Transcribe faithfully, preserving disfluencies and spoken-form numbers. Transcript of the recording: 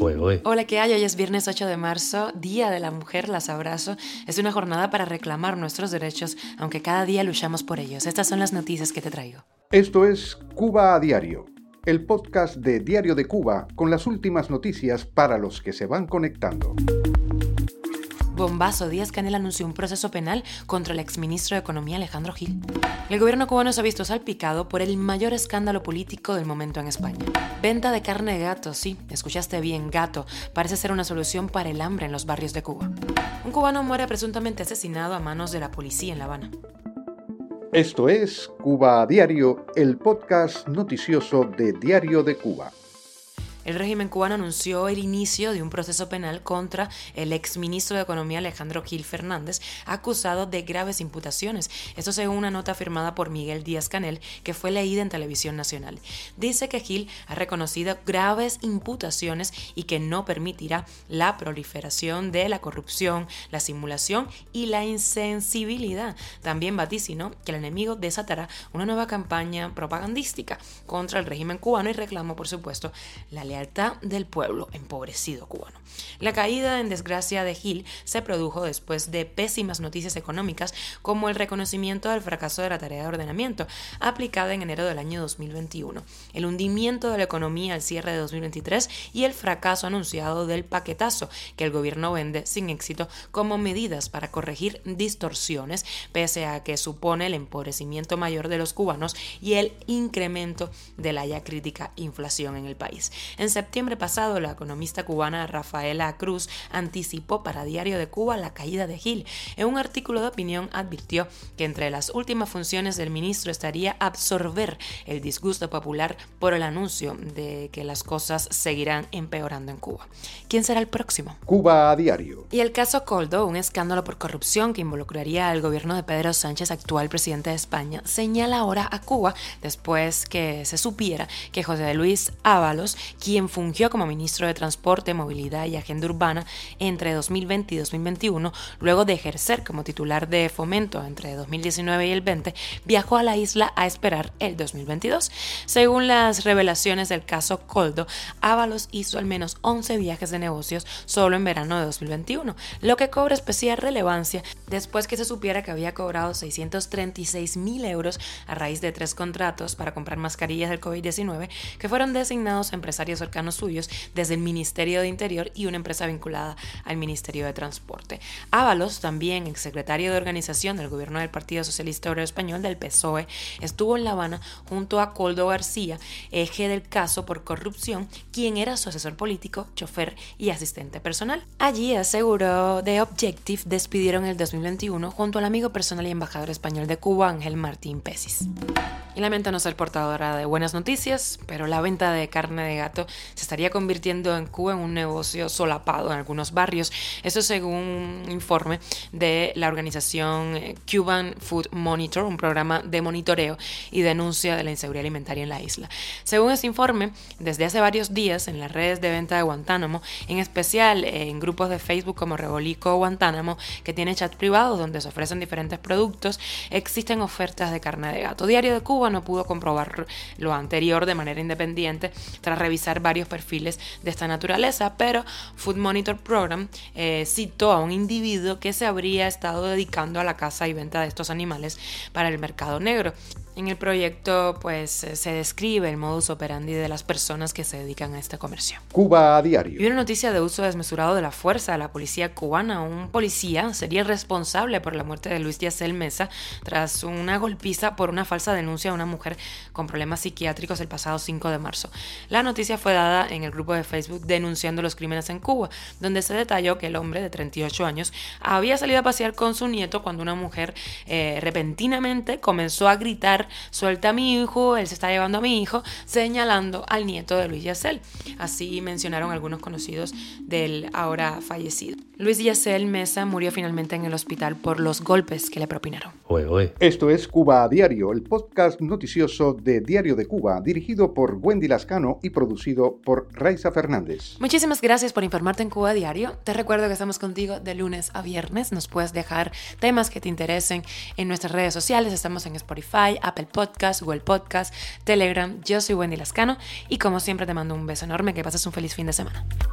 Oe, oe. Hola, ¿qué hay? Hoy es viernes ocho de marzo, Día de la Mujer, las abrazo. Es una jornada para reclamar nuestros derechos, aunque cada día luchamos por ellos. Estas son las noticias que te traigo. Esto es Cuba a Diario, el podcast de Diario de Cuba con las últimas noticias para los que se van conectando. Bombazo, Díaz-Canel anunció un proceso penal contra el exministro de Economía Alejandro Gil. El gobierno cubano se ha visto salpicado por el mayor escándalo político del momento en España. Venta de carne de gato, sí, escuchaste bien, gato, parece ser una solución para el hambre en los barrios de Cuba. Un cubano muere presuntamente asesinado a manos de la policía en La Habana. Esto es Cuba a Diario, el podcast noticioso de Diario de Cuba. El régimen cubano anunció el inicio de un proceso penal contra el exministro de Economía Alejandro Gil Fernández, acusado de graves imputaciones. Esto según una nota firmada por Miguel Díaz-Canel, que fue leída en Televisión Nacional. Dice que Gil ha reconocido graves imputaciones y que no permitirá la proliferación de la corrupción, la simulación y la insensibilidad. También vaticinó que el enemigo desatará una nueva campaña propagandística contra el régimen cubano y reclamó, por supuesto, la lealtad del pueblo empobrecido cubano. La caída en desgracia de Gil se produjo después de pésimas noticias económicas como el reconocimiento del fracaso de la tarea de ordenamiento aplicada en enero del año dos mil veintiuno, el hundimiento de la economía al cierre de dos mil veintitrés y el fracaso anunciado del paquetazo que el gobierno vende sin éxito como medidas para corregir distorsiones, pese a que supone el empobrecimiento mayor de los cubanos y el incremento de la ya crítica inflación en el país. En septiembre pasado, la economista cubana Rafaela Cruz anticipó para Diario de Cuba la caída de Gil. En un artículo de opinión advirtió que entre las últimas funciones del ministro estaría absorber el disgusto popular por el anuncio de que las cosas seguirán empeorando en Cuba. ¿Quién será el próximo? Cuba a Diario. Y el caso Coldo, un escándalo por corrupción que involucraría al gobierno de Pedro Sánchez, actual presidente de España, señala ahora a Cuba después que se supiera que José Luis Ábalos, quien fungió como ministro de Transporte, Movilidad y Agenda Urbana entre dos mil veinte y dos mil veintiuno, luego de ejercer como titular de Fomento entre dos mil diecinueve y el veinte, viajó a la isla a esperar el dos mil veintidós. Según las revelaciones del caso Coldo, Ábalos hizo al menos once viajes de negocios solo en verano de dos mil veintiuno, lo que cobra especial relevancia después que se supiera que había cobrado seiscientos treinta y seis mil euros a raíz de tres contratos para comprar mascarillas del covid diecinueve que fueron designados a empresarios cercanos suyos desde el Ministerio de Interior y una empresa vinculada al Ministerio de Transporte. Ábalos, también exsecretario de organización del gobierno del Partido Socialista Obrero Español del P S O E, estuvo en La Habana junto a Coldo García, eje del caso por corrupción, quien era su asesor político, chofer y asistente personal. Allí, aseguró The Objective, despidieron el dos mil veintiuno junto al amigo personal y embajador español de Cuba, Ángel Martín Pesis. Y lamento no ser portadora de buenas noticias, pero la venta de carne de gato se estaría convirtiendo en Cuba en un negocio solapado en algunos barrios. Esto según un informe de la organización Cuban Food Monitor, un programa de monitoreo y denuncia de la inseguridad alimentaria en la isla. Según este informe, desde hace varios días en las redes de venta de Guantánamo, en especial en grupos de Facebook como Rebolico Guantánamo, que tiene chats privados donde se ofrecen diferentes productos, existen ofertas de carne de gato. Diario de Cuba no pudo comprobar lo anterior de manera independiente tras revisar varios perfiles de esta naturaleza, pero Food Monitor Program eh, citó a un individuo que se habría estado dedicando a la caza y venta de estos animales para el mercado negro. En el proyecto pues se describe el modus operandi de las personas que se dedican a este comercio. Cuba a Diario. Y una noticia de uso desmesurado de la fuerza de la policía cubana. Un policía sería responsable por la muerte de Luis Yacel Mesa tras una golpiza por una falsa denuncia a una mujer con problemas psiquiátricos el pasado cinco de marzo. La noticia fue dada en el grupo de Facebook Denunciando los Crímenes en Cuba, donde se detalló que el hombre de treinta y ocho años había salido a pasear con su nieto cuando una mujer eh, repentinamente comenzó a gritar: suelta a mi hijo, él se está llevando a mi hijo, señalando al nieto de Luis Yacel. Así mencionaron algunos conocidos del ahora fallecido. Luis Yacel Mesa murió finalmente en el hospital por los golpes que le propinaron. Oe, oe. Esto es Cuba a Diario, el podcast noticioso de Diario de Cuba, dirigido por Wendy Lascano y producido por Raiza Fernández. Muchísimas gracias por informarte en Cuba a Diario. Te recuerdo que estamos contigo de lunes a viernes. Nos puedes dejar temas que te interesen en nuestras redes sociales. Estamos en Spotify, Apple Podcasts, Google Podcasts, Telegram. Yo soy Wendy Lascano y como siempre te mando un beso enorme. Que pases un feliz fin de semana.